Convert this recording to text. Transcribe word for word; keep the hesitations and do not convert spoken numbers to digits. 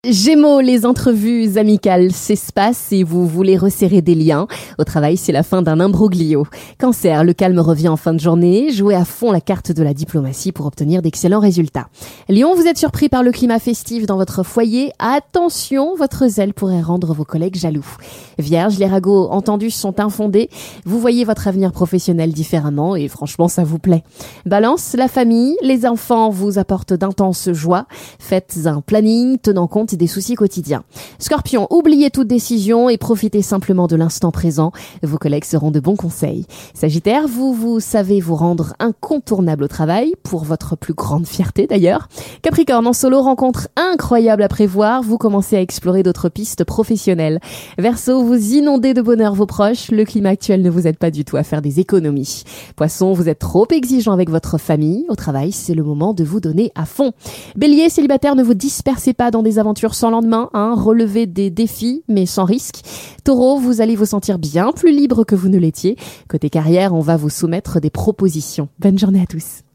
Gémeaux, les entrevues amicales s'espacent et vous voulez resserrer des liens. Au travail, c'est la fin d'un imbroglio. Cancer, le calme revient en fin de journée. Jouez à fond la carte de la diplomatie pour obtenir d'excellents résultats. Lion, vous êtes surpris par le climat festif dans votre foyer. Attention, votre zèle pourrait rendre vos collègues jaloux. Vierge, les ragots entendus sont infondés. Vous voyez votre avenir professionnel différemment et franchement, ça vous plaît. Balance, la famille, les enfants vous apportent d'intenses joies. Faites un planning tenant compte des soucis quotidiens. Scorpion, oubliez toute décision et profitez simplement de l'instant présent. Vos collègues seront de bons conseils. Sagittaire, vous, vous savez vous rendre incontournable au travail, pour votre plus grande fierté d'ailleurs. Capricorne, en solo, rencontre incroyable à prévoir. Vous commencez à explorer d'autres pistes professionnelles. Verseau, vous inondez de bonheur vos proches. Le climat actuel ne vous aide pas du tout à faire des économies. Poisson, vous êtes trop exigeant avec votre famille. Au travail, c'est le moment de vous donner à fond. Bélier, célibataire, ne vous dispersez pas dans des aventures sans lendemain, hein, relevez des défis mais sans risque. Taureau, vous allez vous sentir bien plus libre que vous ne l'étiez. Côté carrière, on va vous soumettre des propositions. Bonne journée à tous.